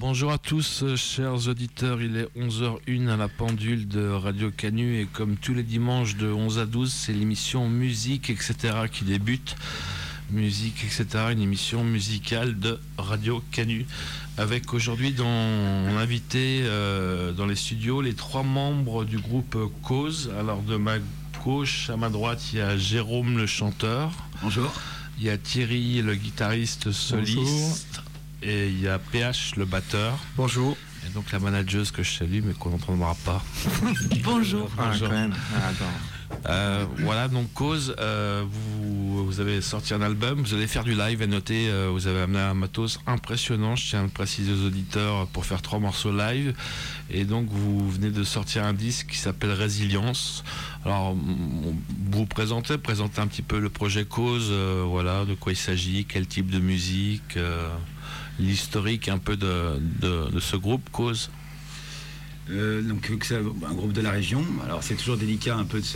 Bonjour à tous, chers auditeurs, il est 11h01 à la pendule de Radio Canu et comme tous les dimanches de 11 à 12, c'est l'émission Musique, etc. qui débute. Musique, etc., une émission musicale de Radio Canu. Avec aujourd'hui mon invité dans les studios, les 3 membres du groupe Cause. Alors de ma gauche à ma droite, il y a Jérôme le chanteur. Bonjour. Il y a Thierry le guitariste soliste. Bonjour. Et il y a PH le batteur. Bonjour. Et donc la manageuse que je salue mais qu'on n'entendra pas. Bonjour. Bonjour. Quand même. Voilà, donc Cause, vous avez sorti un album, vous allez faire du live et notez, vous avez amené un matos impressionnant, je tiens à le préciser aux auditeurs, pour faire 3 morceaux live. Et donc vous venez de sortir un disque qui s'appelle Résilience. Alors vous présentez un petit peu le projet Cause, voilà, de quoi il s'agit, quel type de musique, l'historique un peu de ce groupe Cause. Donc c'est un groupe de la région. Alors c'est toujours délicat un peu de se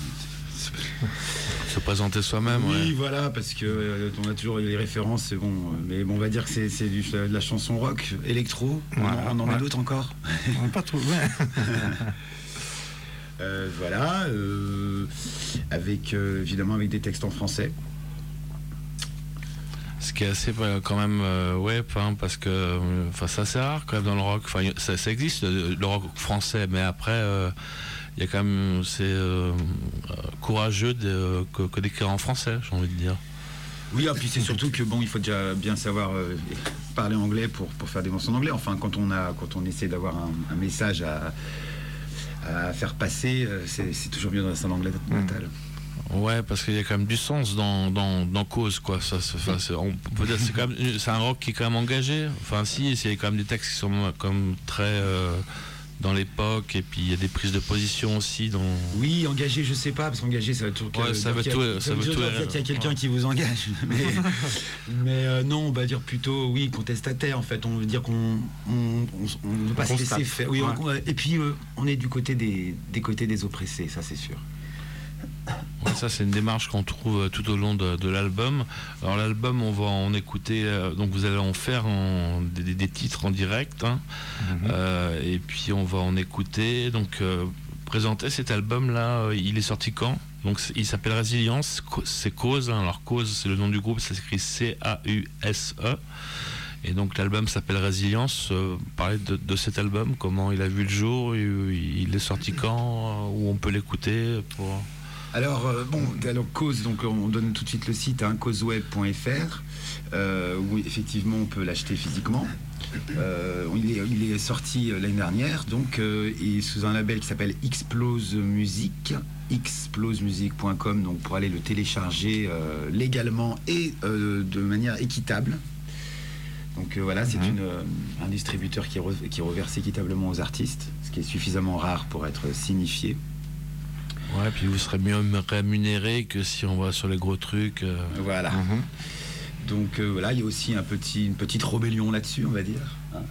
présenter soi-même. Oui, ouais. Voilà, parce que on a toujours les références, c'est bon. Mais bon, on va dire que c'est de la chanson rock, électro. Voilà, on en met d'autres encore. On n'a pas trop. Ouais. Voilà, avec évidemment avec des textes en français. Ce qui est assez quand même parce que ça c'est rare quand même dans le rock. Enfin ça existe le rock français, mais après il y a quand même c'est courageux que d'écrire en français, j'ai envie de dire. Oui, et puis c'est surtout que il faut déjà bien savoir parler anglais pour faire des morceaux en anglais. Enfin, quand on essaie d'avoir un message à faire passer, c'est toujours mieux dans la langue natale. Ouais, parce qu'il y a quand même du sens dans Cause, quoi. On peut dire c'est un rock qui est quand même engagé. Enfin, si, il y a quand même des textes qui sont comme très dans l'époque, et puis il y a des prises de position aussi. Oui, engagé, je sais pas, parce qu'engagé, ça va toujours. Ça veut tout. Il y a quelqu'un qui vous engage, mais non, on va dire plutôt oui, contestataire. En fait, on veut dire qu'on ne veut pas se laisser faire. Oui, et puis on est du côté des oppressés, ça c'est sûr. Ouais, ça c'est une démarche qu'on trouve tout au long de l'album. Alors l'album, on va en écouter, donc vous allez en faire des titres en direct, hein. Et puis on va en écouter. Donc présenter cet album là, il est sorti quand? Donc il s'appelle Résilience, c'est Cause, hein. Alors Cause c'est le nom du groupe, ça s'écrit C-A-U-S-E. Et donc l'album s'appelle Résilience. Parler de cet album, comment il a vu le jour, il est sorti quand, où on peut l'écouter pour... Alors Cause, donc on donne tout de suite le site, hein, causeweb.fr, où effectivement on peut l'acheter physiquement. Il est sorti l'année dernière, donc et sous un label qui s'appelle Explose Music, explosemusic.com, donc pour aller le télécharger légalement et de manière équitable. Donc voilà, c'est un distributeur qui reverse équitablement aux artistes, ce qui est suffisamment rare pour être signifié. Ouais, puis vous serez mieux rémunéré que si on va sur les gros trucs. Voilà. Donc voilà, il y a aussi une petite rébellion là-dessus, on va dire.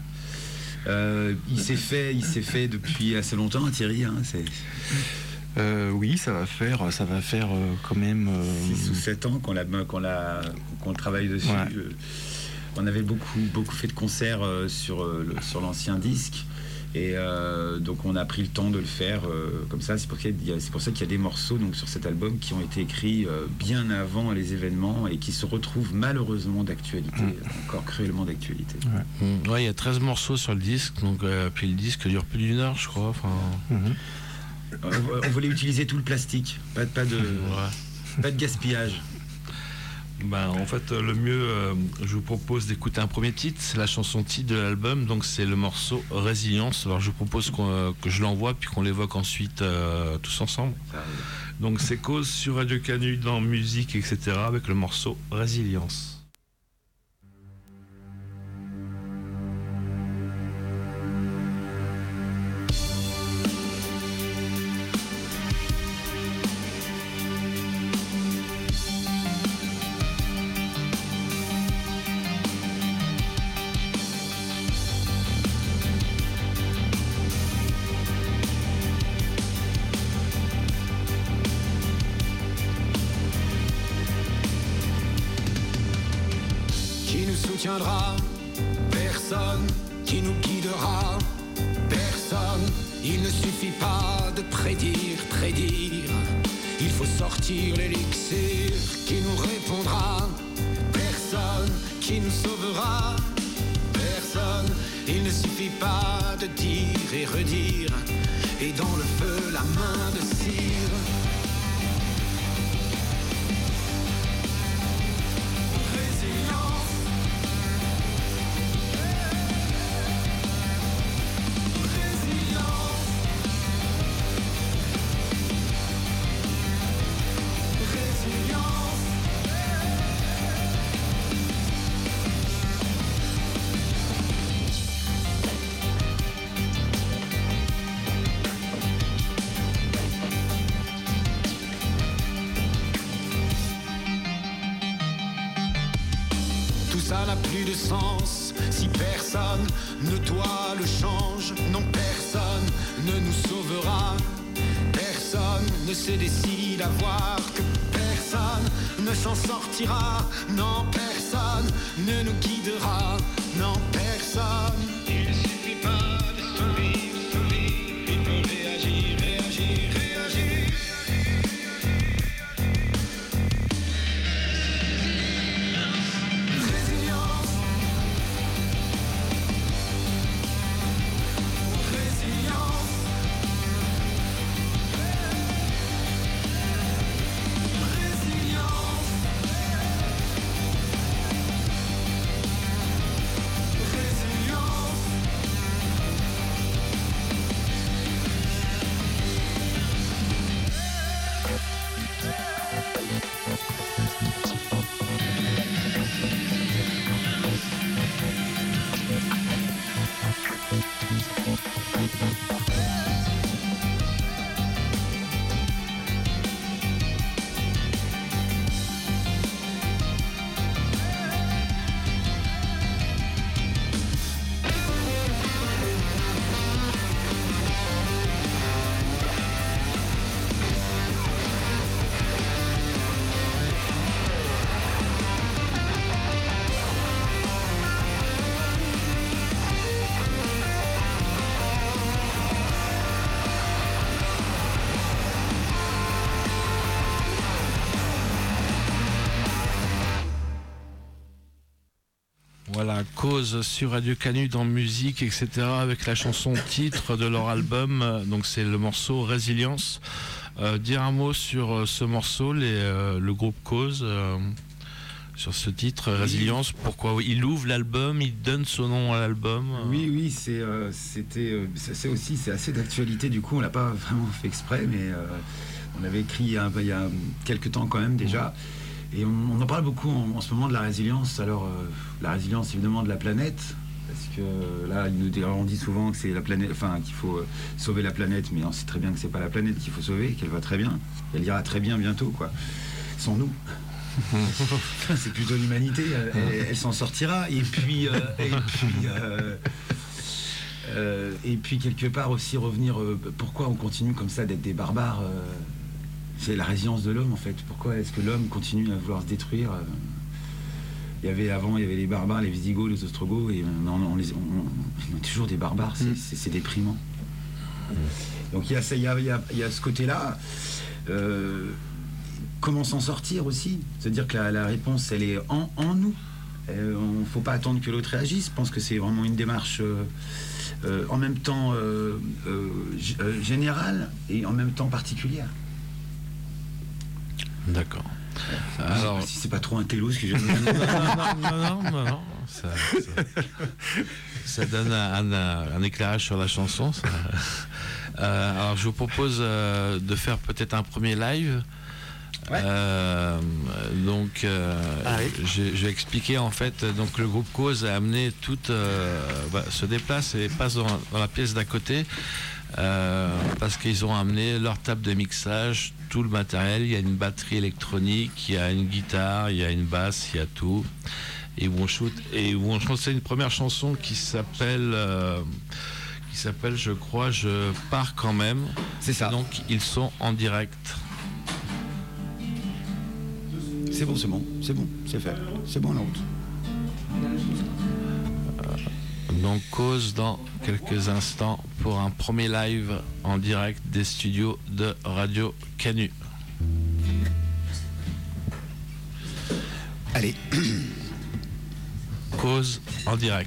Il s'est fait depuis assez longtemps, Thierry. Hein, oui, ça va faire quand même 6 ou 7 ans qu'on travaille dessus. Ouais. On avait beaucoup fait de concerts sur l'ancien disque. Et donc on a pris le temps de le faire comme ça. C'est pour ça qu'il y a des morceaux donc, sur cet album qui ont été écrits bien avant les événements et qui se retrouvent malheureusement d'actualité, encore cruellement d'actualité. Ouais, il y a 13 morceaux sur le disque, donc, puis le disque dure plus d'1 heure, je crois. Enfin... On voulait utiliser tout le plastique, pas de gaspillage. En fait, le mieux, je vous propose d'écouter un premier titre, c'est la chanson titre de l'album, donc c'est le morceau Résilience. Alors je vous propose que je l'envoie puis qu'on l'évoque ensuite tous ensemble. Donc c'est Cause sur Radio Canu dans musique, etc. avec le morceau Résilience. Personne qui nous guidera. Personne, il ne suffit pas de prédire. Il faut sortir l'élixir qui nous répondra. Personne qui nous sauvera. Personne, il ne suffit pas de dire et redire. Et dans le feu, la main de cire. Résilience. Résilience. Résilience. Tout ça n'a plus de sens si personne ne toi le change. Non, personne ne nous sauvera. Personne ne se décide à voir que personne ne s'en sortira. Non, personne ne nous guidera. Non, personne. Il ne suffit pas de sourire. Il faut réagir. Résilience. Résilience. Résilience. Résilience. Voilà, Cause sur Radio Canu dans musique, etc. avec la chanson titre de leur album. Donc c'est le morceau Résilience. Dire un mot sur ce morceau, le groupe Cause, sur ce titre Résilience. Pourquoi il ouvre l'album, il donne son nom à l'album. Oui, c'est assez d'actualité. Du coup, on l'a pas vraiment fait exprès, mais on avait écrit il y a quelques temps quand même déjà. Et on en parle beaucoup en ce moment de la résilience. Alors, la résilience évidemment de la planète, parce que là, on dit souvent que c'est la planète, enfin qu'il faut sauver la planète, mais on sait très bien que c'est pas la planète qu'il faut sauver, qu'elle va très bien. Elle ira très bien bientôt, quoi. Sans nous. C'est plutôt l'humanité. Elle s'en sortira. Et puis quelque part aussi revenir. Pourquoi on continue comme ça d'être des barbares? C'est la résilience de l'homme en fait. Pourquoi est-ce que l'homme continue à vouloir se détruire? Avant, il y avait les barbares, les Visigoths, les Ostrogoths, et on est toujours des barbares. C'est déprimant. Donc il y a ce côté-là. Comment s'en sortir aussi? C'est-à-dire que la réponse, elle est en nous. Il ne faut pas attendre que l'autre réagisse. Je pense que c'est vraiment une démarche en même temps générale et en même temps particulière. D'accord. Alors, si c'est pas trop un télo ce que je non. Ça donne un éclairage sur la chanson. Alors, je vous propose de faire peut-être un premier live. Ouais. Je vais expliquer en fait. Donc, le groupe Cause a amené se déplace et passe dans la pièce d'à côté. Parce qu'ils ont amené leur table de mixage, tout le matériel. Il y a une batterie électronique, il y a une guitare, il y a une basse, il y a tout. Et où on chantait une première chanson qui s'appelle, je crois, Je pars quand même. C'est ça. Donc ils sont en direct. C'est bon, c'est fait. C'est bon la route. Donc Cause dans quelques instants pour un premier live en direct des studios de Radio Canu. Allez. Cause en direct.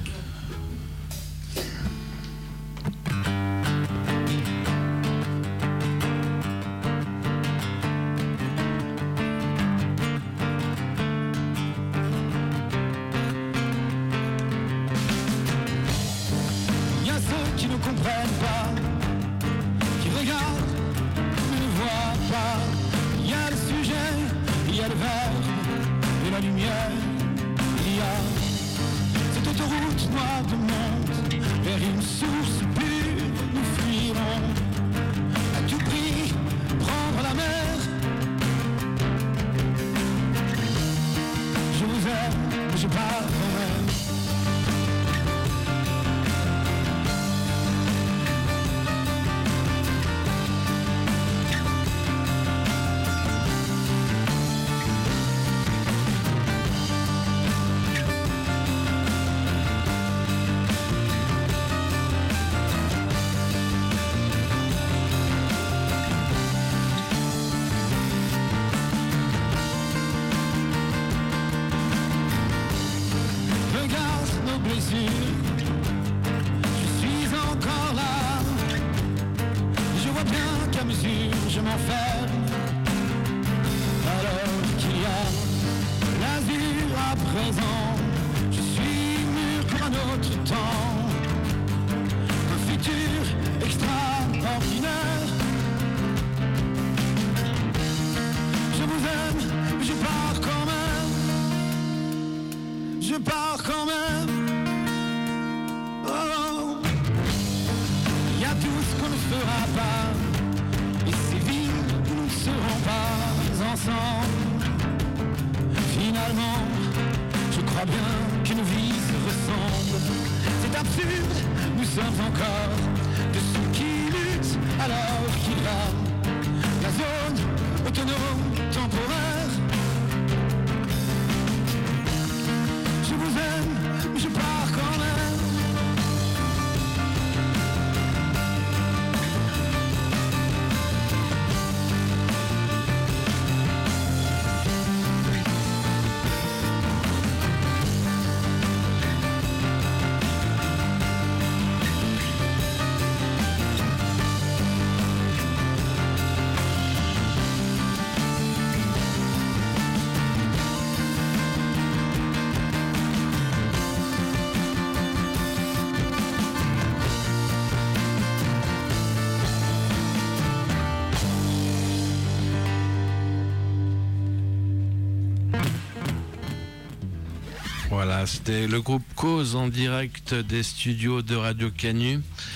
Voilà, c'était le groupe Cause en direct des studios de Radio Canu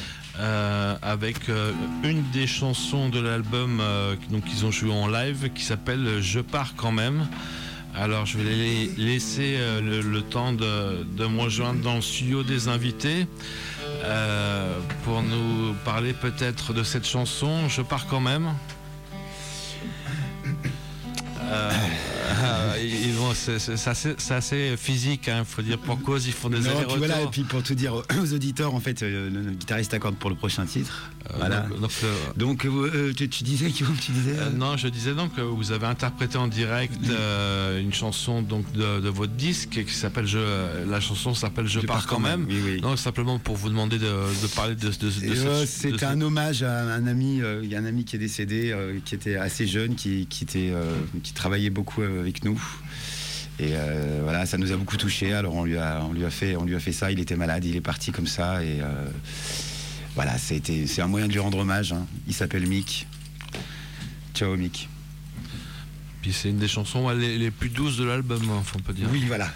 avec une des chansons de l'album qu'ils ont joué en live qui s'appelle Je pars quand même. Alors je vais les laisser le temps de me rejoindre dans le studio des invités pour nous parler peut-être de cette chanson Je pars quand même. C'est assez physique, hein, faut dire, pour Cause, ils font des allers-retours. Voilà, et puis pour tout dire aux auditeurs, en fait, le guitariste accorde pour le prochain titre. Voilà. Donc tu disais, non, je disais donc que vous avez interprété en direct une chanson donc de votre disque qui s'appelle la chanson s'appelle Je pars quand même. Oui. Donc simplement pour vous demander de parler de c'est un hommage à un ami. Il y a un ami qui est décédé, qui était assez jeune, qui travaillait beaucoup avec nous. Et voilà, ça nous a beaucoup touché. Alors on lui a fait ça. Il était malade, il est parti comme ça. Et voilà, c'est un moyen de lui rendre hommage. Hein. Il s'appelle Mick. Ciao Mick. Puis c'est une des chansons les plus douces de l'album, hein, on peut dire. Oui, voilà.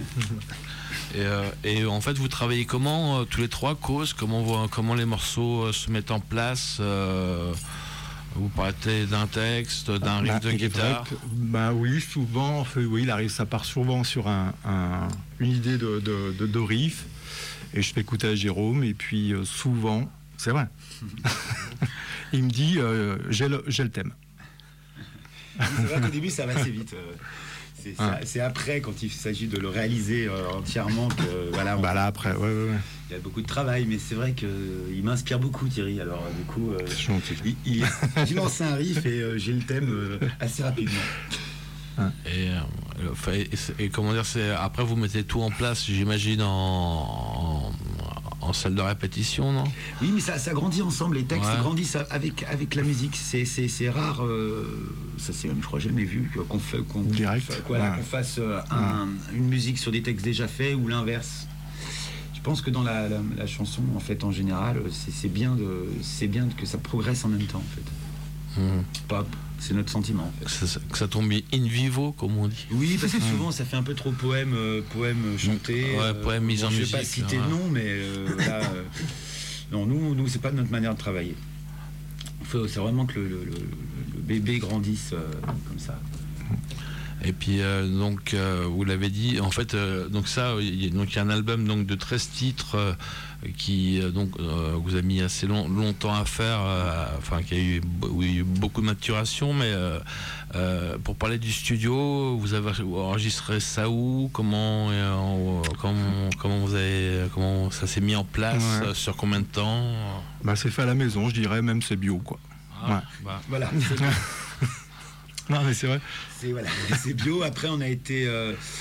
Et en fait, vous travaillez comment tous les trois, Cause, comment les morceaux se mettent en place Vous parlez d'un texte, d'un riff de guitare. Oui, souvent, ça part souvent sur une idée de riff, et je fais écouter à Jérôme, et puis souvent, c'est vrai, il me dit j'ai le thème. C'est vrai qu'au début, ça va assez vite. C'est après, quand il s'agit de le réaliser entièrement, que voilà. Là après, ouais. Il y a beaucoup de travail, mais c'est vrai qu'il m'inspire beaucoup, Thierry. Alors du coup, il lance un riff et j'ai le thème assez rapidement. Et comment dire, après vous mettez tout en place, j'imagine, en salle de répétition, non? Oui, mais ça grandit ensemble, les textes grandissent avec la musique. C'est rare, ça c'est, je crois, jamais vu qu'on fasse une musique sur des textes déjà faits ou l'inverse. Je pense que dans la chanson, en fait, en général, c'est bien que ça progresse en même temps, en fait. Pop. C'est notre sentiment, en fait. Que ça tombe in vivo, comme on dit. Oui, parce que souvent ça fait un peu trop poème chanté. Poème mis en musique. Je vais pas citer le nom, mais là, non, nous c'est pas notre manière de travailler. C'est vraiment que le bébé grandisse comme ça. Et puis donc vous l'avez dit, en fait donc il y a un album donc de 13 titres qui vous a mis assez longtemps à faire, qui a eu beaucoup de maturation, mais pour parler du studio, vous avez enregistré ça où, comment ça s'est mis en place, sur combien de temps? C'est fait à la maison, je dirais, même c'est bio, quoi. Voilà. Non, mais c'est vrai. C'est bio. Après, on a été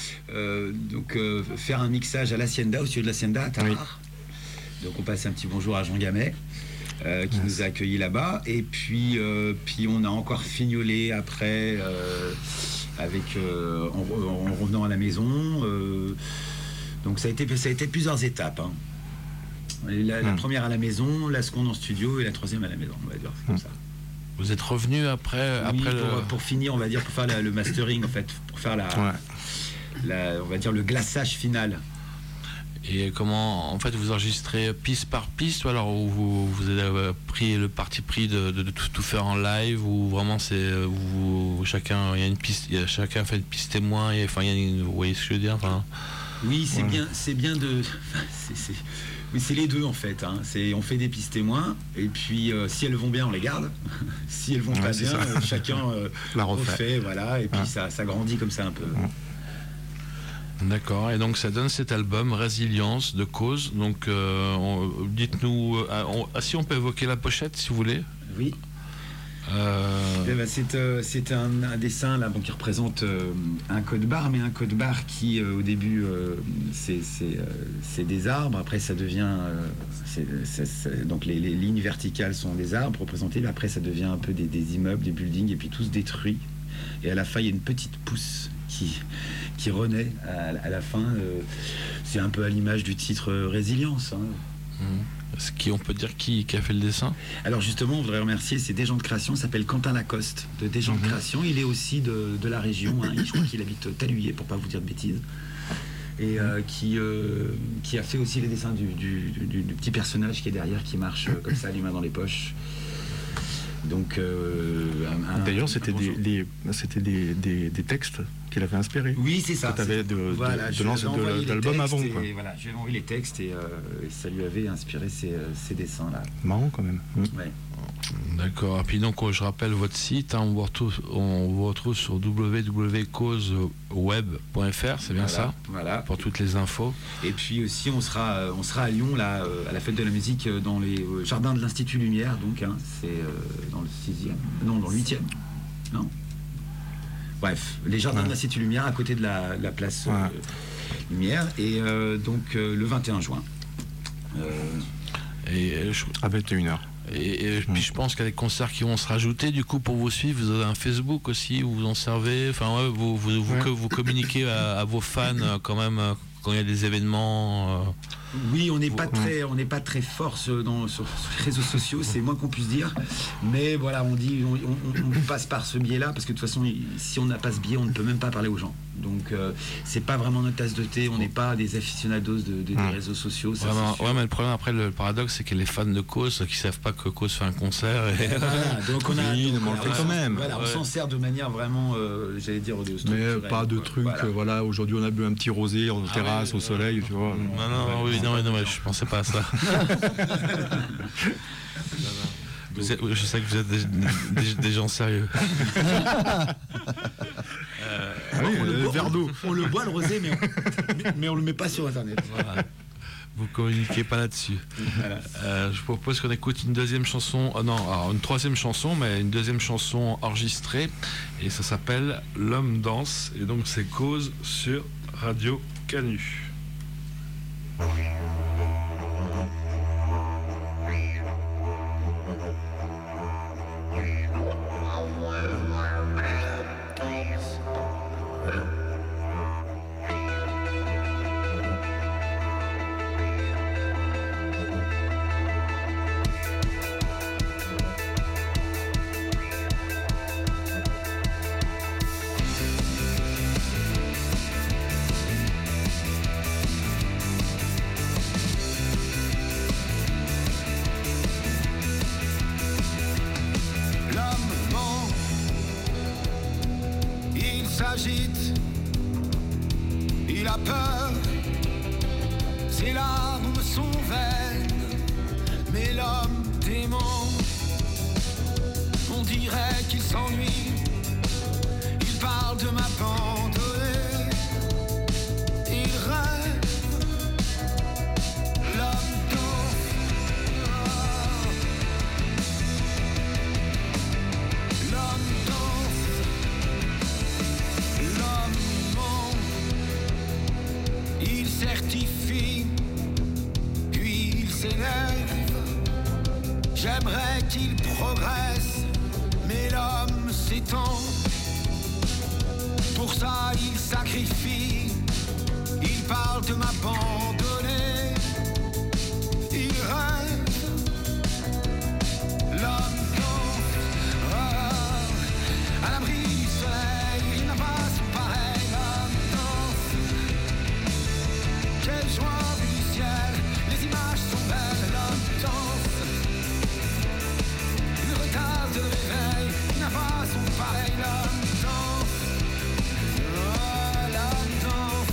faire un mixage à l'Hacienda, au studio de l'Hacienda à Tarare. Donc, on passe un petit bonjour à Jean Gamet, qui nous a accueillis là-bas. Et puis on a encore fignolé après, en revenant à la maison. Donc, ça a été plusieurs étapes. Hein. La première à la maison, la seconde en studio et la troisième à la maison, on va dire. C'est comme ça. Vous êtes revenu après pour finir, on va dire, pour faire le mastering, en fait, pour faire on va dire le glaçage final. Et comment, en fait, vous enregistrez piste par piste, ou alors vous avez pris le parti pris de tout faire en live, ou vraiment c'est chacun fait une piste témoin, vous voyez ce que je veux dire, Oui, c'est bien de. Oui, c'est les deux en fait. Hein. On fait des pistes témoins et puis si elles vont bien, on les garde. Si elles vont pas bien, chacun la refait. Voilà. Et puis ça grandit comme ça un peu. D'accord. Et donc ça donne cet album Résilience de Cause. Donc dites-nous si on peut évoquer la pochette, si vous voulez. Oui. C'est un dessin là, qui représente un code barre, mais un code barre qui au début c'est des arbres, après ça devient donc les lignes verticales sont des arbres représentés, mais après ça devient un peu des immeubles, des buildings, et puis tous détruits, et à la fin il y a une petite pousse qui renaît à la fin. C'est un peu à l'image du titre Résilience, hein. On peut dire qui a fait le dessin? Alors justement, on voudrait remercier, c'est Des gens de création, s'appelle Quentin Lacoste de Des gens de création. Il est aussi de la région, hein. Je crois qu'il habite Taluyer, pour pas vous dire de bêtises, et qui a fait aussi les dessins du petit personnage qui est derrière, qui marche comme ça, les mains dans les poches. Donc d'ailleurs c'était des textes qu'il avait inspirés. Oui, c'est ça. Tu avais de l'album avant, quoi. Voilà, j'ai envoyé les textes et ça lui avait inspiré ces dessins là. Marrant quand même. Ouais. D'accord. Et puis donc je rappelle votre site, hein, on vous retrouve sur www.causeweb.fr, c'est bien ça? Voilà. Pour toutes les infos. Et puis aussi on sera à Lyon là, à la fête de la musique dans les jardins de l'Institut Lumière, donc hein, c'est dans le 6e, non dans le 8e. Non. Bref, les jardins de l'Institut Lumière à côté de la place Lumière, et donc le 21 juin. À 21h. Et puis je pense qu'il y a des concerts qui vont se rajouter. Du coup, pour vous suivre, vous avez un Facebook aussi où vous en servez. Enfin, vous communiquez à vos fans quand même quand il y a des événements. Oui, on n'est pas très fort sur les réseaux sociaux, c'est moins qu'on puisse dire. Mais voilà, on passe par ce biais-là, parce que de toute façon, si on n'a pas ce biais, on ne peut même pas parler aux gens. Donc, c'est pas vraiment notre tasse de thé. On n'est pas des aficionados des réseaux sociaux. Ça, mais le problème après, le paradoxe, c'est que les fans de Cause qui savent pas que Cause fait un concert. Et... Voilà, donc on quand même. Voilà, on s'en sert de manière vraiment, j'allais dire, mais pas de trucs. Voilà, aujourd'hui, on a bu un petit rosé en terrasse au soleil, tu vois. Non, je pensais pas à ça. Je sais que vous êtes des gens sérieux. Le verre d'eau. On le boit le rosé, mais on le met pas sur Internet. Voilà. Vous communiquez pas là-dessus. Voilà. Je propose qu'on écoute une deuxième chanson. Une troisième chanson, mais une deuxième chanson enregistrée. Et ça s'appelle L'homme danse. Et donc c'est Cause sur Radio Canu. Il a peur, ses larmes sont vaines, mais l'homme dément, on dirait qu'il s'ennuie, il parle de m'abandonner, il rêve, l'homme danse, l'homme danse, l'homme ment, il certifie, puis il s'énerve. J'aimerais qu'il progresse, mais l'homme s'étend. Pour ça il sacrifie, il parle de m'abandonner, il rêve, l'homme danse, à l'abri du soleil, il n'a pas son pareil, l'homme danse, quelle joie vue du ciel, les images sont belles, l'homme danse, il retarde le réveil, il n'a pas son pareil, l'homme danse, l'homme danse.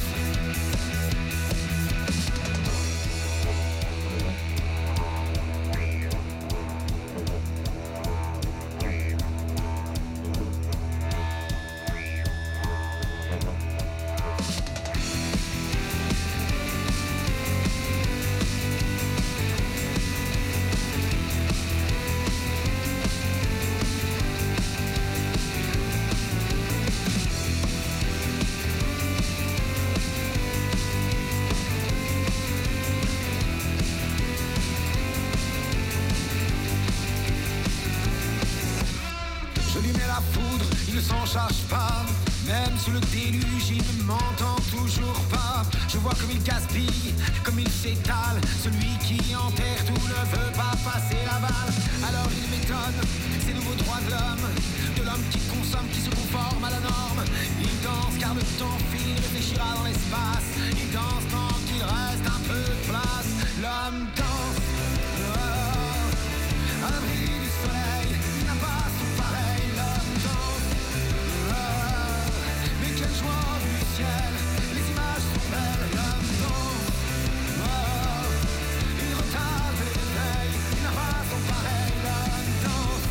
Je lui mets la foudre, il ne s'en charge pas. Même sous le déluge, il ne m'entend toujours pas. Je vois comme il gaspille, comme il s'étale. Celui qui enterre tout ne veut pas passer la balle. Alors il m'étonne, ces nouveaux droits de l'homme qui consomme, qui se conforme à la norme. Il danse car le temps file, il réfléchira dans l'espace. Il danse tant qu'il reste un peu de place. L'homme danse, à l'abri du soleil, il n'a pas son pareil. L'homme danse, mais quelle joie du ciel, les images sont belles. L'homme danse, il retarde le réveil, il n'a pas son pareil. L'homme danse.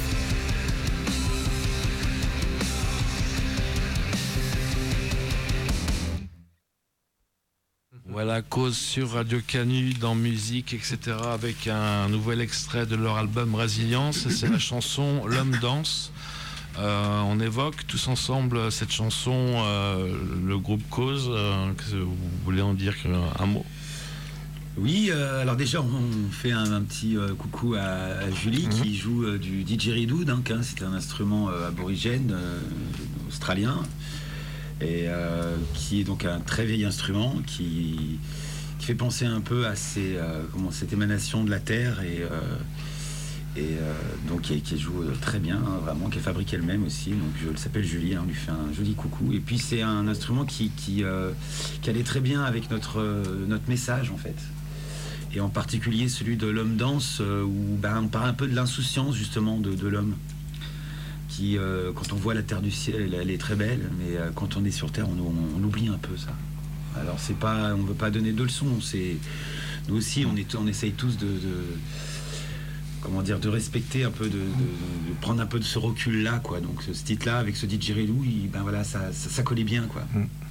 Voilà, Cause sur Radio Canu dans musique, etc. avec un nouvel extrait de leur album Résilience. C'est la chanson L'homme danse. On évoque tous ensemble cette chanson, le groupe Cause. Vous voulez en dire un mot? Oui, alors déjà on fait un petit coucou à Julie qui joue du didgeridoo, donc c'est un instrument aborigène australien et qui est donc un très vieil instrument qui fait penser un peu à cette émanation de la terre et donc qui joue très bien, vraiment, qu'elle fabrique elle-même aussi. Donc elle s'appelle Julie, on lui fait un joli coucou. Et puis c'est un instrument qui allait très bien avec notre message en fait. Et en particulier celui de l'homme danse, où on parle un peu de l'insouciance justement de l'homme. Qui, quand on voit la terre du ciel, elle est très belle, mais quand on est sur terre, on oublie un peu ça. Alors on ne veut pas donner de leçons. Nous aussi, on essaye tous de respecter un peu, de prendre un peu de ce recul-là, quoi. Donc ce titre-là, avec ce didgeridoo, ça collait bien, quoi.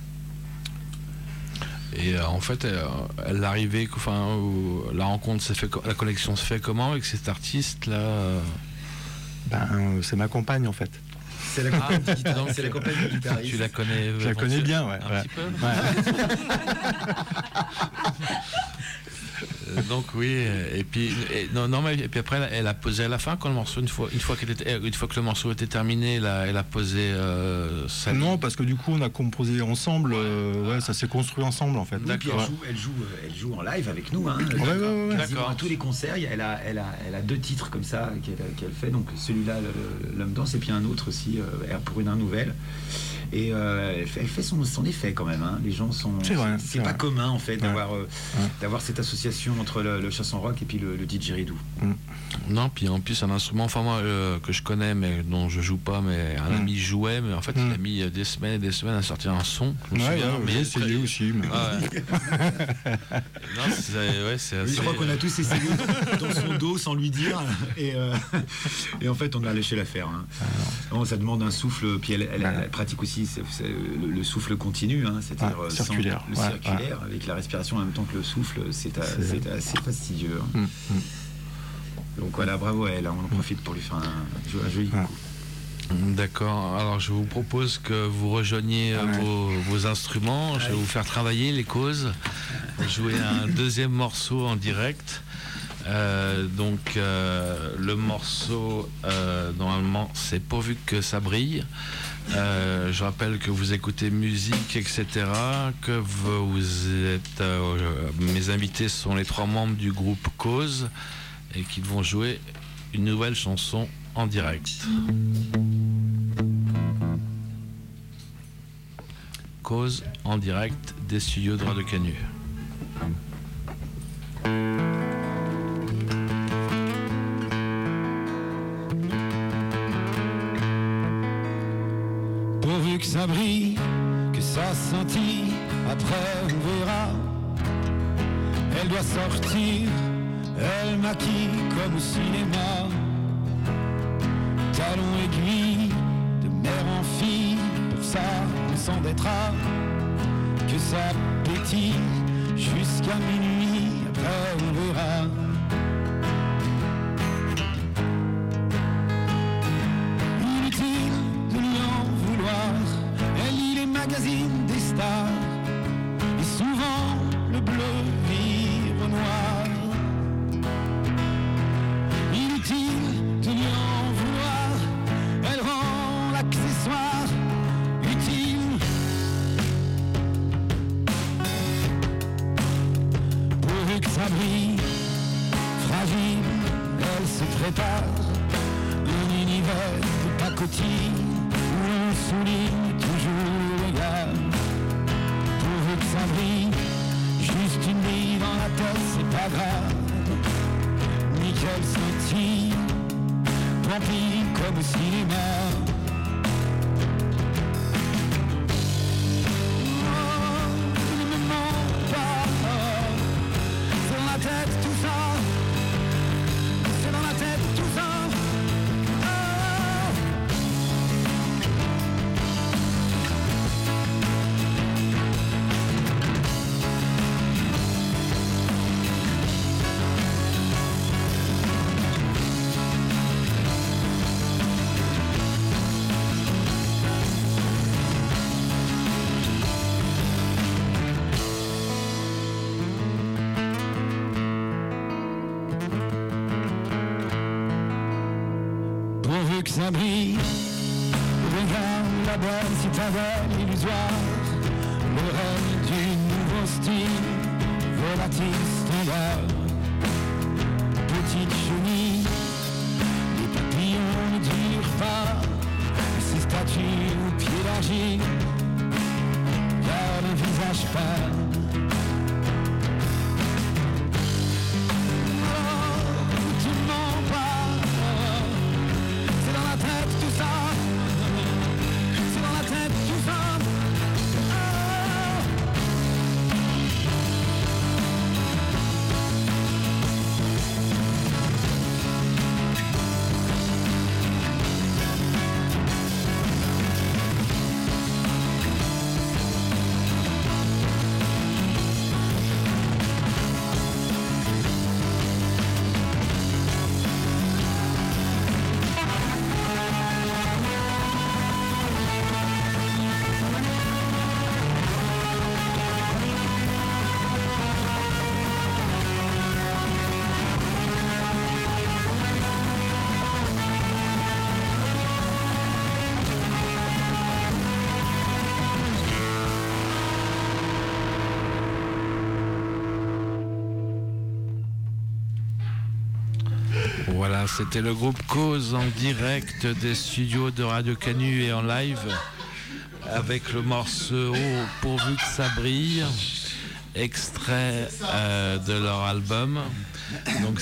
Et en fait, l'arrivée, la rencontre s'est fait, la connexion se fait comment avec cet artiste-là C'est ma compagne, en fait. C'est la compagne du guitariste. Tu la connais? Je la connais bien, ouais. Un petit peu. Donc oui, et puis après elle a posé à la fin quand le morceau, une fois que le morceau était terminé, elle a posé sa... Non, parce que du coup on a composé ensemble, ça s'est construit ensemble en fait. D'accord. Elle joue en live avec nous, hein. Ouais. Quasiment à tous les concerts, elle a 2 titres comme ça qu'elle fait, donc celui-là, l'homme danse, et puis un autre aussi, pour une nouvelle. Et elle fait son effet quand même, hein. Les gens sont... C'est pas commun en fait d'avoir cette association entre le chanson rock et puis le didgeridoo. Non, puis en plus un instrument, que je connais mais dont je joue pas, mais un ami jouait, mais en fait il a mis des semaines et des semaines à sortir un son. J'ai essayé aussi. Mais... Je crois qu'on a tous essayé dans son dos sans lui dire, et en fait on a lâché l'affaire, hein. Non, ça demande un souffle, puis elle pratique aussi le souffle continu, hein, c'est-à-dire circulaire, circulaire, avec la respiration en même temps que le souffle, c'est assez fastidieux, hein. Donc voilà, bravo à elle, hein, on en profite pour lui faire un joli coup. D'accord, alors je vous propose que vous rejoigniez vos instruments. Je vais vous faire travailler les causes, jouer un deuxième morceau en direct. Le morceau normalement c'est Pourvu que ça brille. Je rappelle que vous écoutez musique, etc., que vous êtes mes invités sont les 3 membres du groupe Cause et qu'ils vont jouer une nouvelle chanson en direct. Cause en direct des studios de Radio Canu. Pourvu que ça brille, que ça scintille, après on verra. Elle doit sortir, elle maquille comme au cinéma. Talons aiguilles, de mère en fille, pour ça on s'endettera. Que ça pétille, jusqu'à minuit, après on verra. Inutile de lui en vouloir, elle lit les magazines des stars, et souvent le bleu vire au noir. Inutile de lui en vouloir, elle rend l'accessoire utile. Pourvu que ça brille, fragile, elle se prépare. Un univers de pacotille où on souligne toujours égal. Pourvu que ça brille, juste une bille dans la tête, c'est pas grave. Nickel scintille, rempli comme au cinéma. Ne me mens pas, c'est dans la tête tout ça. C'est dans la tête tout ça. Pourvu que ça brille, regarde la belle citadelle illusoire, le rêve du nouveau style, volatile standard. Petite chenille, les papillons ne durent pas, ces statues aux pieds d'argile, gardent un visage pâle. Voilà, c'était le groupe Cause en direct des studios de Radio Canu et en live avec le morceau Pourvu que ça brille, extrait de leur album. Donc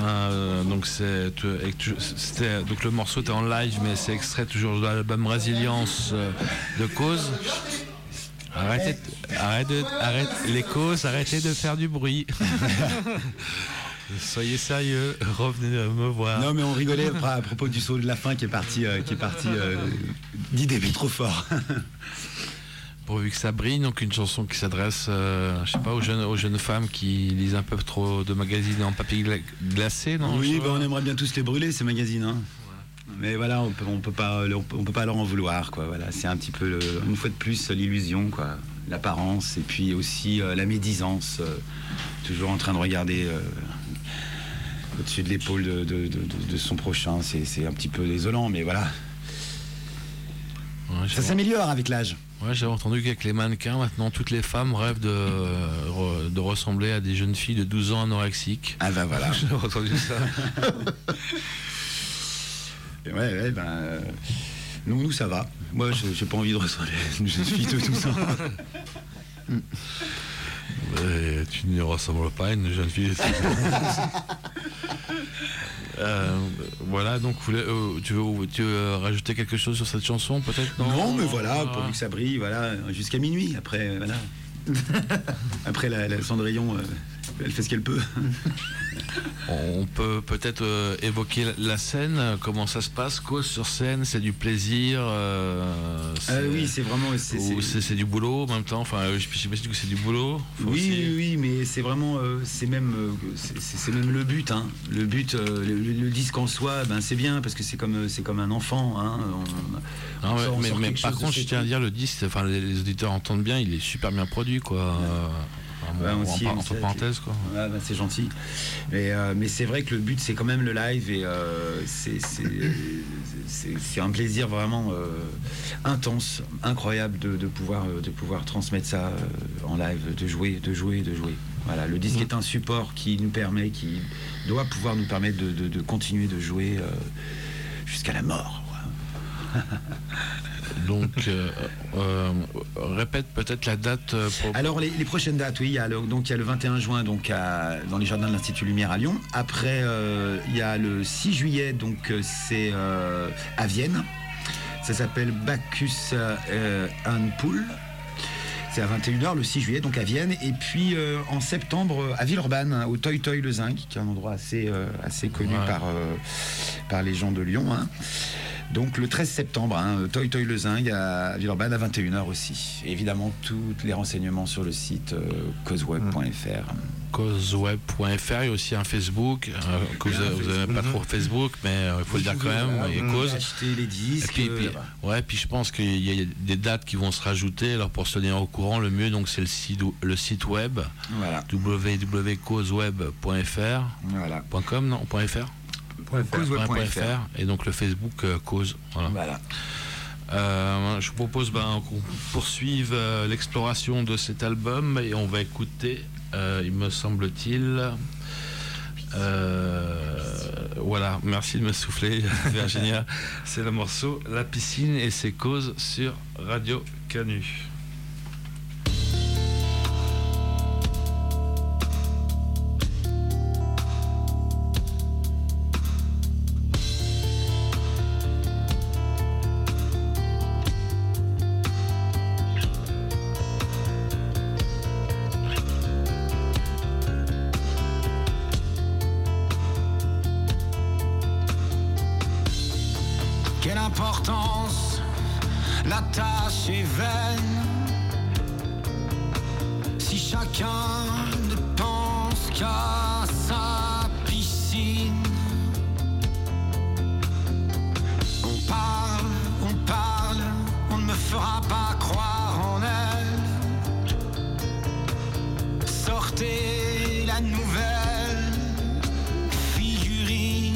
donc le morceau était en live, mais c'est extrait toujours de l'album Résilience de Cause. Arrête les causes, arrêtez de faire du bruit. Soyez sérieux, revenez me voir. Non mais on rigolait à propos du saut de la fin qui est parti 10 dB trop fort. Pourvu que ça brille, donc une chanson qui s'adresse, je sais pas, aux jeunes femmes qui lisent un peu trop de magazines en papier glacé, non? Oui, on aimerait bien tous les brûler ces magazines, hein. Mais voilà, on peut pas leur en vouloir, quoi. Voilà, c'est un petit peu une fois de plus l'illusion, quoi, l'apparence et puis aussi la médisance, toujours en train de regarder au-dessus de l'épaule de son prochain. C'est un petit peu désolant, mais voilà. Ouais, ça s'améliore avec l'âge. Ouais, j'avais entendu qu'avec les mannequins, maintenant, toutes les femmes rêvent de ressembler à des jeunes filles de 12 ans anorexiques. Ah ben voilà. J'ai entendu ça. Ouais, nous ça va. Moi, j'ai pas envie de ressembler à une jeune fille de 12 ans. Tu ne ressembles pas à une jeune fille de 12 ans. Voilà, donc tu veux rajouter quelque chose sur cette chanson, peut-être? Non, mais voilà, pourvu que ça brille, voilà, jusqu'à minuit. Après, voilà. Après la Cendrillon, elle fait ce qu'elle peut. On peut peut-être évoquer la scène, comment ça se passe. Cause sur scène, c'est du plaisir. Oui, c'est vraiment. C'est du boulot en même temps. Enfin, j'imagine que c'est du boulot. Oui, mais c'est vraiment, c'est même le but. Hein. Le but, le disque en soi, c'est bien parce que c'est comme un enfant. Hein. Mais par contre, je tiens à dire, le disque, enfin, les auditeurs entendent bien, il est super bien produit, quoi. Entre parenthèses, quoi. Ouais, c'est gentil. Mais c'est vrai que le but, c'est quand même le live et c'est un plaisir vraiment intense, incroyable de pouvoir transmettre ça en live, de jouer. Voilà, le disque est un support qui doit pouvoir nous permettre de continuer de jouer jusqu'à la mort. Donc, répète peut-être la date. Alors, les prochaines dates, oui. Il y a le 21 juin donc dans les jardins de l'Institut Lumière à Lyon. Après, il y a le 6 juillet, donc c'est à Vienne. Ça s'appelle Bacchus and Pool. C'est à 21h le 6 juillet, donc à Vienne. Et puis en septembre, à Villeurbanne, au Toy Toy Le Zinc, qui est un endroit assez connu par les gens de Lyon. Hein. Donc le 13 septembre, Toy Toy Le Zinc à Villeurbanne à 21h aussi. Et évidemment, tous les renseignements sur le site causeweb.fr. Causeweb.fr, il y a aussi un Facebook, que vous n'avez pas trop Facebook, mais il faut le dire quand même. Et Cause. Acheter les disques. Puis je pense qu'il y a des dates qui vont se rajouter. Alors pour se tenir au courant, le mieux, donc, c'est le site web, voilà. www.causeweb.fr. Voilà. .com, non, .fr. Causeweb.fr et donc le Facebook Cause. Voilà. Je vous propose qu'on poursuive l'exploration de cet album et on va écouter, il me semble-t-il. Voilà, merci de me souffler, Virginia. C'est le morceau La piscine et ses causes sur Radio Canu. Quelle importance la tâche est vaine si chacun ne pense qu'à sa piscine. On parle, on ne me fera pas croire en elle. Sortez la nouvelle figurine.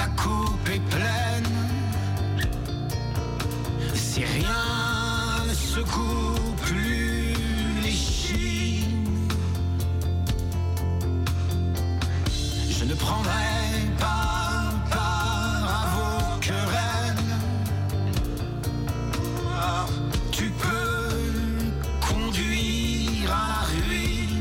la coupe est pleine. Si rien ne secoue plus les chines, je ne prendrai pas part à vos querelles. Tu peux conduire à la ruine.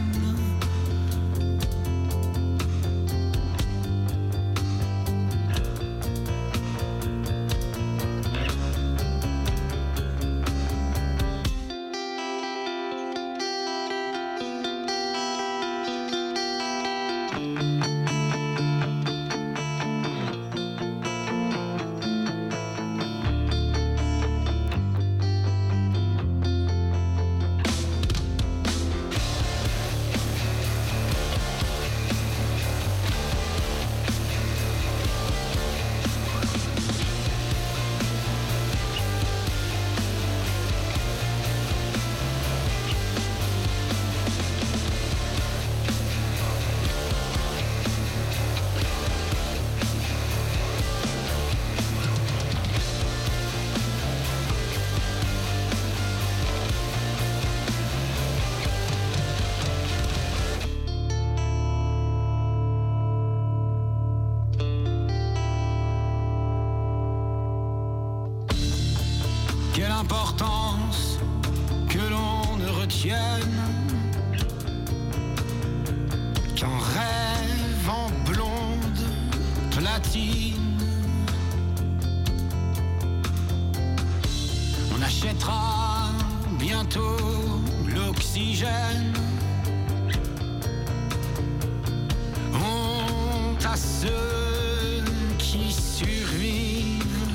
Quelle importance que l'on ne retienne qu'un rêve en blonde platine. On achètera bientôt l'oxygène. Honte à ceux qui survivent.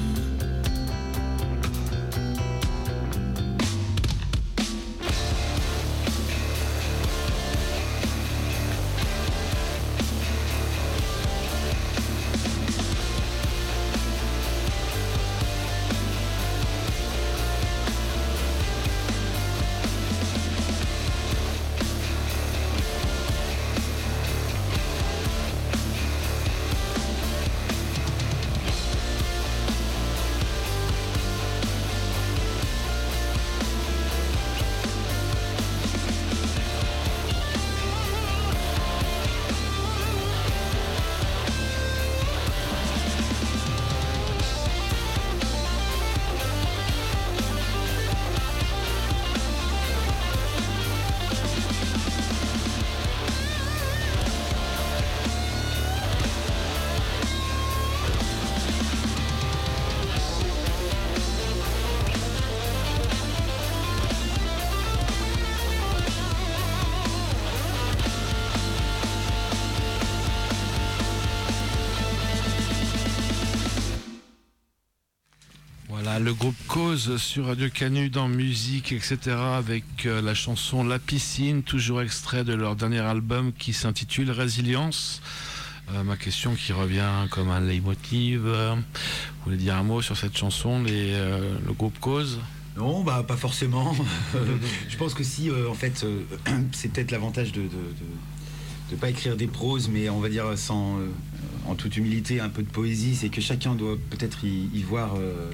Le groupe Cause sur Radio Canu dans musique, etc. avec la chanson La Piscine, toujours extrait de leur dernier album qui s'intitule Résilience. Ma question qui revient comme un leitmotiv. Vous voulez dire un mot sur cette chanson, le groupe Cause ? Non, bah pas forcément. Je pense que si, en fait, c'est peut-être l'avantage de pas écrire des proses, mais on va dire en toute humilité, un peu de poésie, c'est que chacun doit peut-être y voir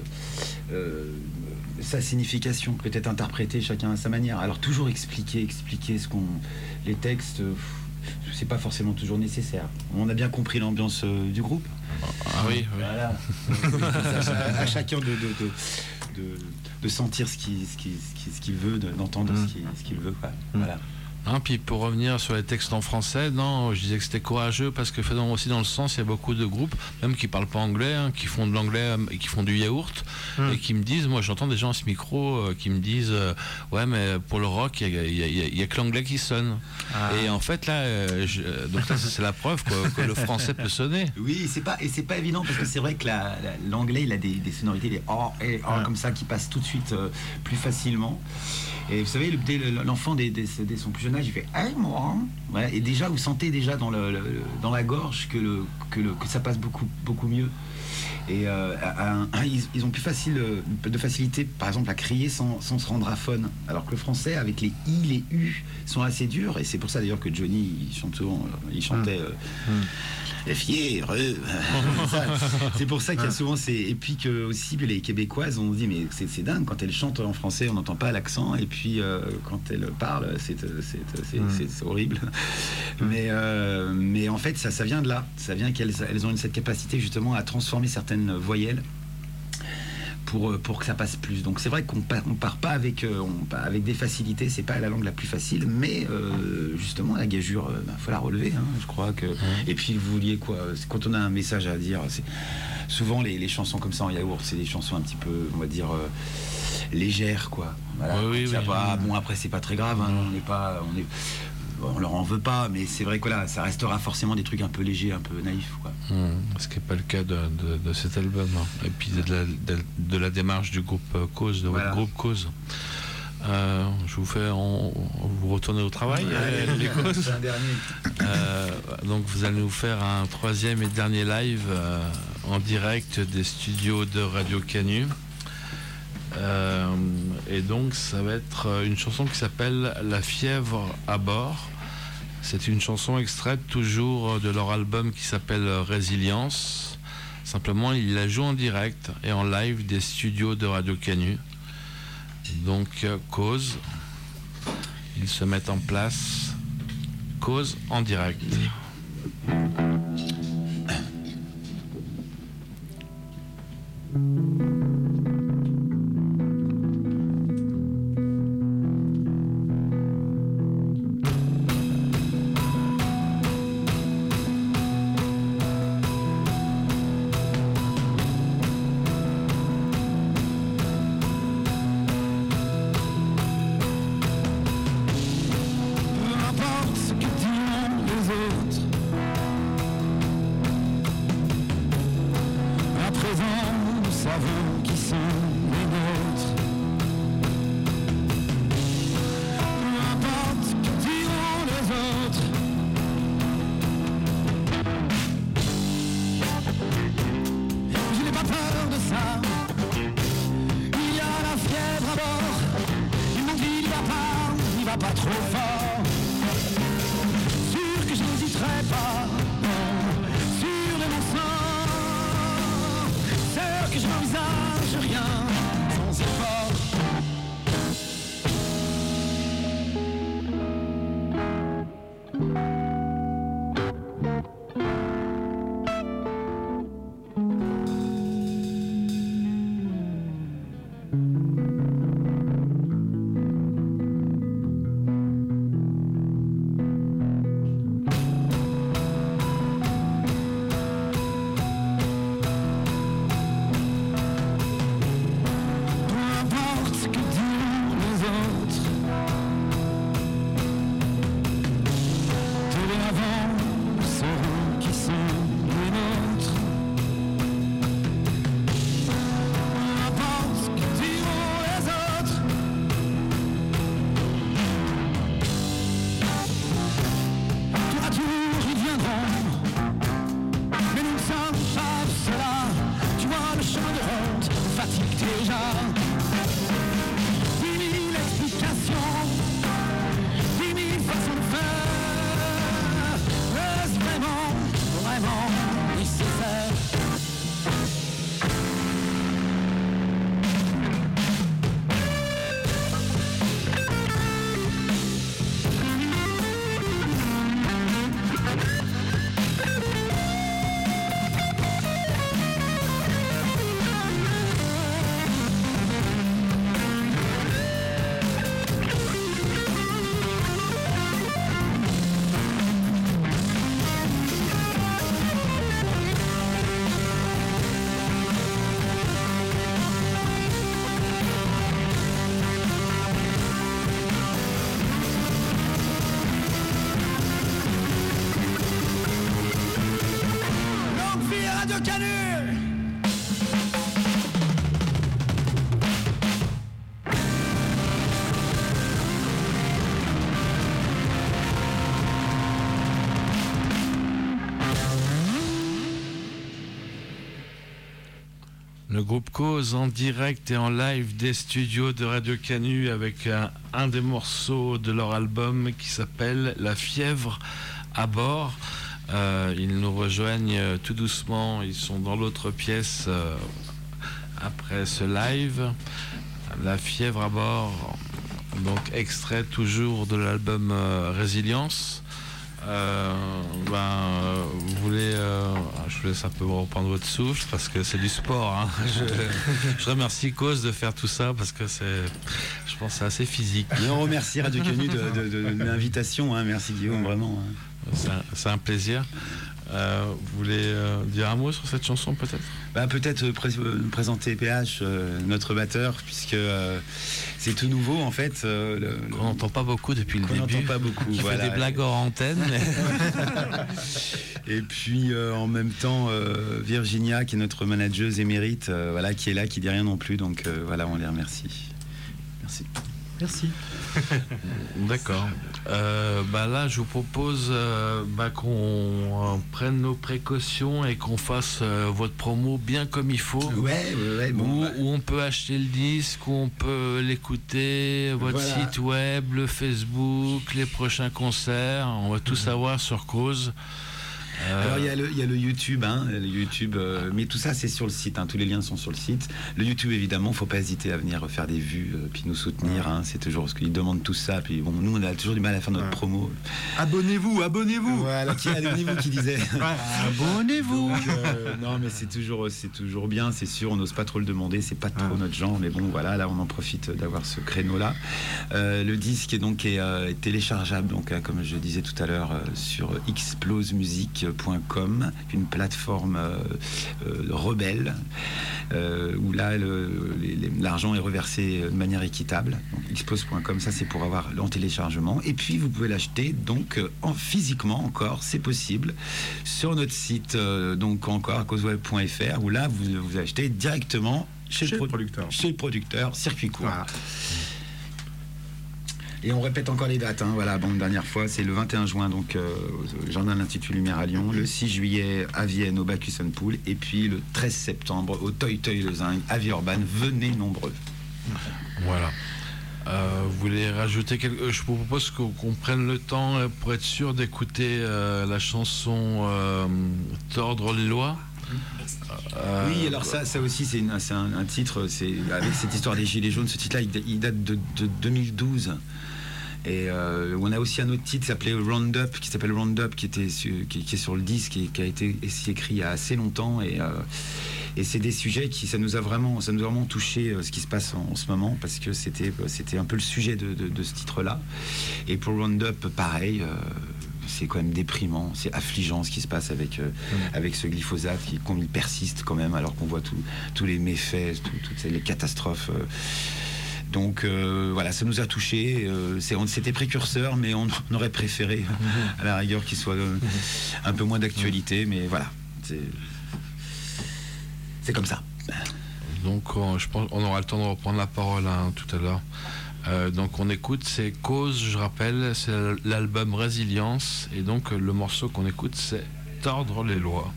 sa signification, peut-être interpréter chacun à sa manière. Alors toujours expliquer les textes, c'est pas forcément toujours nécessaire. On a bien compris l'ambiance du groupe. Ah oui. Voilà. à chacun de sentir ce qu'il veut, d'entendre ce qu'il veut. Voilà. Hein, puis pour revenir sur les textes en français, non, je disais que c'était courageux parce que faisant aussi dans le sens, il y a beaucoup de groupes, même qui parlent pas anglais, qui font de l'anglais et qui font du yaourt, et qui me disent, moi j'entends des gens à ce micro qui me disent, ouais mais pour le rock, il y a que l'anglais qui sonne. Et en fait là, donc là c'est la preuve que le français peut sonner. Oui, c'est pas évident parce que c'est vrai que l'anglais il a des sonorités, des et comme ça qui passent tout de suite plus facilement. Et vous savez, l'enfant dès son plus jeune âge, il fait hey, moi. Ouais, et déjà, vous sentez déjà dans la gorge que ça passe beaucoup, beaucoup mieux. Et ils ont plus de facilité, par exemple, à crier sans se rendre aphone. Alors que le français, avec les i, les u, sont assez durs. Et c'est pour ça d'ailleurs que Johnny, il chantait fier. C'est pour ça qu'il y a souvent ces. Et puis que aussi les Québécoises, on se dit mais c'est dingue, quand elles chantent en français, on n'entend pas l'accent. Et puis quand elles parlent, c'est horrible. Mais en fait, ça vient de là. Ça vient qu'elles ont cette capacité justement à transformer certaines voyelles pour que ça passe plus. Donc c'est vrai qu'on part pas avec des facilités, c'est pas la langue la plus facile, mais justement la gageure, faut la relever, hein, je crois que. Et puis vous vouliez quoi, quand on a un message à dire, c'est souvent les chansons comme ça en yaourt, c'est des chansons un petit peu, on va dire, légères, quoi. Voilà, bon, après c'est pas très grave, hein, on leur en veut pas, mais c'est vrai que là, ça restera forcément des trucs un peu légers, un peu naïfs, quoi. Ce qui n'est pas le cas de cet album, hein. Et puis de la démarche du groupe Cause, de votre groupe Cause. Je vous fais, vous retournez au travail, les Causes. Donc vous allez nous faire un 3e et dernier live en direct des studios de Radio Canu. Et donc ça va être une chanson qui s'appelle La fièvre à bord. C'est une chanson extraite toujours de leur album qui s'appelle Résilience. Simplement il la joue en direct et en live des studios de Radio Canu. Donc Cause, ils se mettent en place. Cause en direct. Le groupe Cause en direct et en live des studios de Radio Canu avec un des morceaux de leur album qui s'appelle La fièvre à bord. Ils nous rejoignent tout doucement, ils sont dans l'autre pièce après ce live. La fièvre à bord, donc extrait toujours de l'album Résilience. Vous voulez, je vous laisse un peu reprendre votre souffle parce que c'est du sport. Hein. Je remercie Cause de faire tout ça parce que je pense que c'est assez physique. Et on remercie Radio Canu de l'invitation. Hein. Merci Guillaume, vraiment. Hein. C'est un plaisir. Vous voulez dire un mot sur cette chanson peut-être ? Peut-être présenter PH, notre batteur, puisque c'est tout nouveau en fait. On n'entend pas beaucoup depuis le début. On n'entend pas beaucoup. Il fait des blagues hors antenne. Et puis en même temps, Virginia, qui est notre manageuse émérite, qui est là, qui dit rien non plus. Donc on les remercie. Merci. D'accord. Là, je vous propose qu'on prenne nos précautions et qu'on fasse votre promo bien comme il faut. Où on peut acheter le disque, où on peut l'écouter, votre site web, le Facebook, les prochains concerts. On va tout savoir sur Cause. Alors il y a le YouTube, mais tout ça c'est sur le site, tous les liens sont sur le site. Le YouTube évidemment, faut pas hésiter à venir faire des vues puis nous soutenir, c'est toujours parce qu'ils demandent tout ça, puis bon, nous on a toujours du mal à faire notre promo. Abonnez-vous. Voilà, abonnez-vous qui disait. Abonnez-vous. Donc, non mais c'est toujours bien, c'est sûr, on n'ose pas trop le demander, c'est pas trop notre genre, mais bon voilà, là on en profite d'avoir ce créneau là. Le disque est téléchargeable, donc comme je disais tout à l'heure sur explosemusic.com, une plateforme rebelle où là l'argent est reversé de manière équitable. Explose.com, ça c'est pour avoir en téléchargement, et puis vous pouvez l'acheter donc physiquement encore, c'est possible sur notre site donc encore à causeweb.fr, où là vous achetez directement chez le producteur Circuit Court. Voilà. Et on répète encore les dates, une dernière fois, c'est le 21 juin, donc au Jardin de l'Institut Lumière à Lyon, le 6 juillet à Vienne au Bacchus & Pool, et puis le 13 septembre au Toy Toy Le Zinc à Vie Urbaine. Venez nombreux. Voilà. Vous voulez rajouter quelque chose ? Je vous propose qu'on prenne le temps pour être sûr d'écouter la chanson Tordre les lois. Oui, alors ça aussi c'est un titre, c'est avec cette histoire des gilets jaunes. Ce titre-là, il date de 2012. Et on a aussi un autre titre qui s'appelle Roundup, qui est sur le disque et qui a été écrit il y a assez longtemps. Et c'est des sujets ça nous a vraiment touché ce qui se passe en ce moment, parce que c'était un peu le sujet de ce titre-là. Et pour Roundup, pareil. C'est quand même déprimant, c'est affligeant ce qui se passe avec ce glyphosate qui persiste quand même, alors qu'on voit tous les méfaits, toutes les catastrophes. Donc ça nous a touchés. C'était précurseur, mais on aurait préféré à la rigueur qu'il soit un peu moins d'actualité, mais voilà, c'est comme ça. Donc je pense qu'on aura le temps de reprendre la parole tout à l'heure. Donc on écoute, c'est Cause, je rappelle, c'est l'album Résilience, et donc le morceau qu'on écoute c'est Tordre les lois.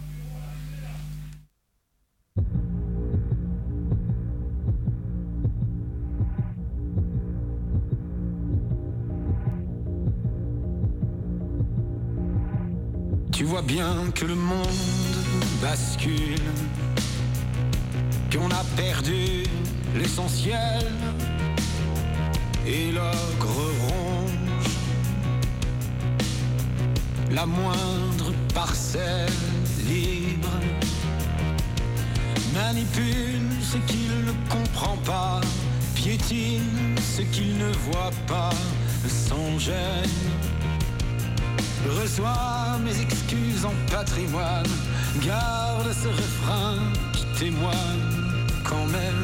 Tu vois bien que le monde bascule, qu'on a perdu l'essentiel. Et l'ogre ronge la moindre parcelle libre, manipule ce qu'il ne comprend pas, piétine ce qu'il ne voit pas, sans gêne. Reçois mes excuses en patrimoine, garde ce refrain qui témoigne quand même.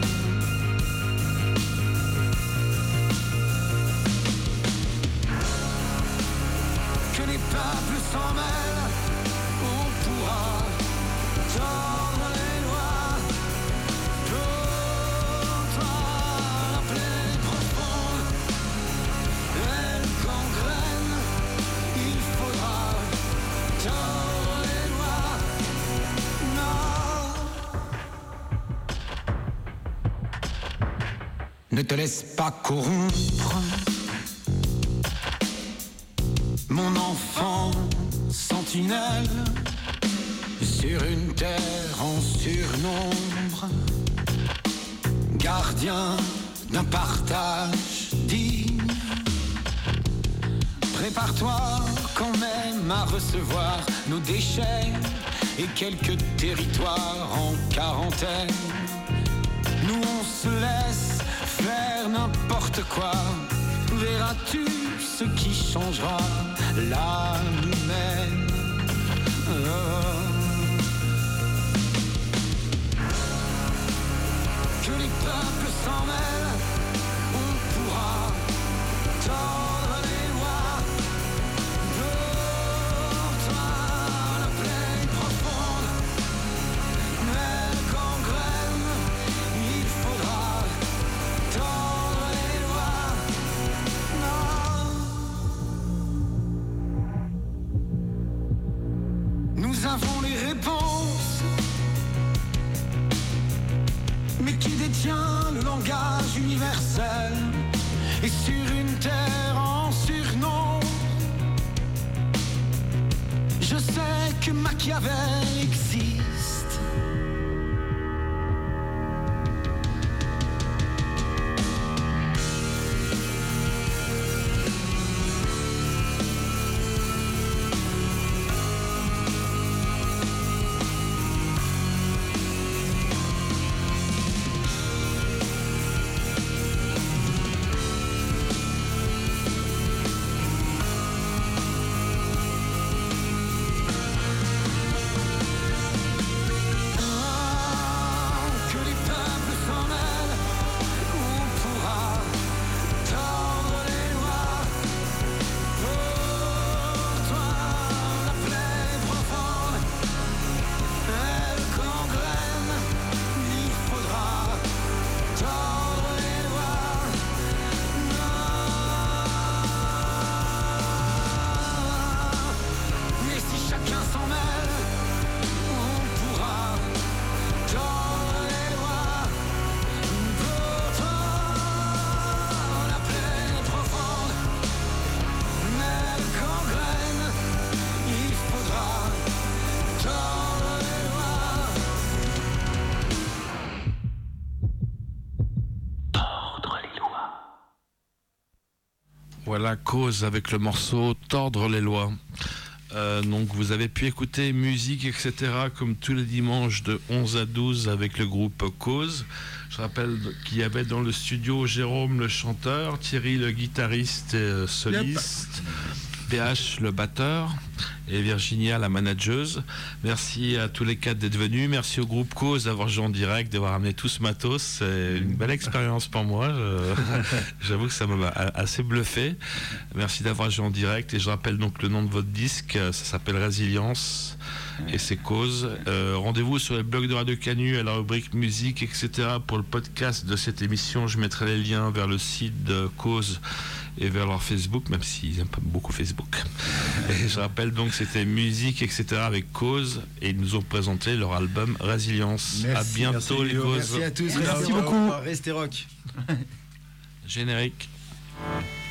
Que les peuples s'en mêlent, on pourra tordre les lois. Pour toi, la plaie profonde, elle gangrène. Il faudra tordre les lois. Non. ne te laisse pas corrompre. Mon enfant sentinelle, sur une terre en surnombre, gardien d'un partage digne. Prépare-toi quand même à recevoir nos déchets et quelques territoires en quarantaine. Nous on se laisse faire n'importe quoi. Verras-tu ce qui changera l'âme humaine. Que les peuples s'en mêlent, on pourra tordre les lois. Pour toi la plaie profonde, mais gangrène, il faudra tordre les lois. Non. Nous avons les réponses, mais qui détient le langage universel? Et sur une terre en surnombre, je sais que Machiavel existe. Voilà, Cause avec le morceau Tordre les lois. Donc vous avez pu écouter musique, etc. comme tous les dimanches de 11 à 12 avec le groupe Cause. Je rappelle qu'il y avait dans le studio Jérôme le chanteur, Thierry le guitariste et soliste, PH le batteur et Virginia la manageuse. Merci à tous les quatre d'être venus. Merci au groupe Cause d'avoir joué en direct, d'avoir amené tout ce matos. C'est une belle expérience pour moi. J'avoue que ça m'a assez bluffé. Merci d'avoir joué en direct. Et je rappelle donc le nom de votre disque. Ça s'appelle Résilience et c'est Cause. Rendez-vous sur les blogs de Radio Canu à la rubrique musique, etc. pour le podcast de cette émission. Je mettrai les liens vers le site de Cause et vers leur Facebook, même s'ils n'aiment pas beaucoup Facebook. Et je rappelle donc que c'était musique, etc. avec Cause, et ils nous ont présenté leur album Résilience. Merci, à bientôt les Causes. Merci à tous. Merci beaucoup. Restez rock. Générique.